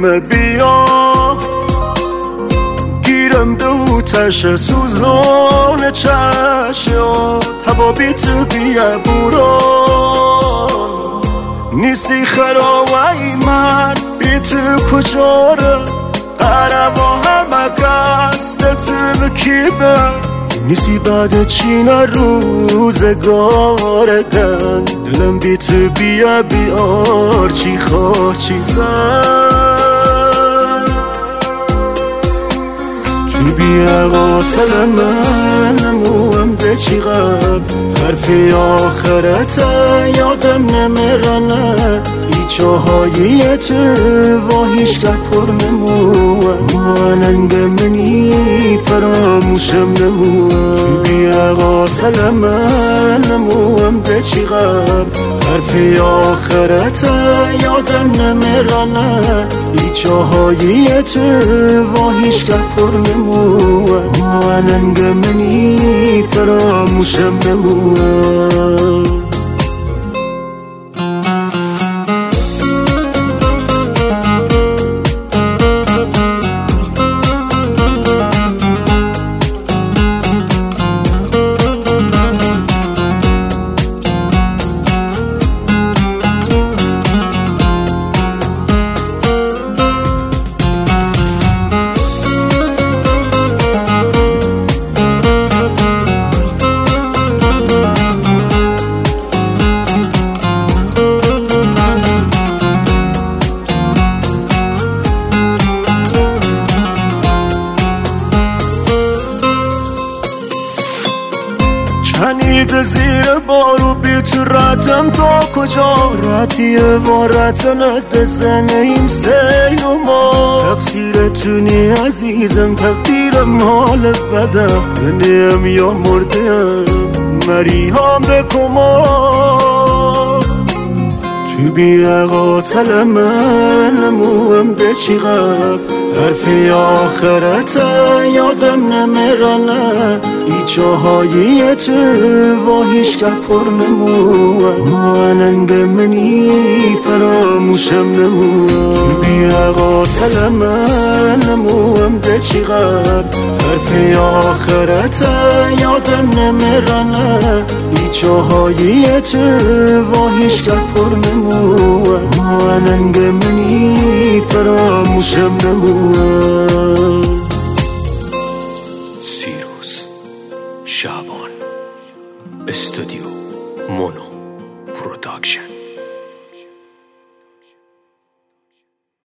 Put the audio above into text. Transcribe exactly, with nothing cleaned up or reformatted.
دلم بیا گیرم دو تش سوزان چشم هوا بی تو بیا بوران نیستی خراوی من بی تو کجاره قرم و همه قصد تو بکیبه نیستی بعد چین روزگارگن دلم بی تو بیا بیار چی خواه چی زن تو بیا قاتل من نموم به چی غب حرفی آخرت یادم نمیرانه ایچه هایی تو و هیچ پر نموم ماننگ منی فراموشم نموم تو بیا قاتل من نموم به چی غب حرفی آخرت یادم نمیرانه ایچه هایی تو و هیچ پر نموم ماننگ منی فراموشم نموم کنید زیر بارو بی تو رتم تا کجا رتی وارت ند زنه این سیل و ما تقصیر تونی عزیزم تقدیرم مال بدم بنیم یا مردم مریحام بکما تو بیا قاتل من نموم به چی غب حرفی آخرت یادم نمیرانه ایچه هایی تو و هیچ پر نموم ماننگ منی فراموشم نموم تو بیا قاتل من نموم به چی غب حرفی آخرت یادم نمیرانه ایچه هایی تو و هیچ پر نموم ماننگ منی فراموشم نموم سیروس شعبان استودیو مونو پروداکشن.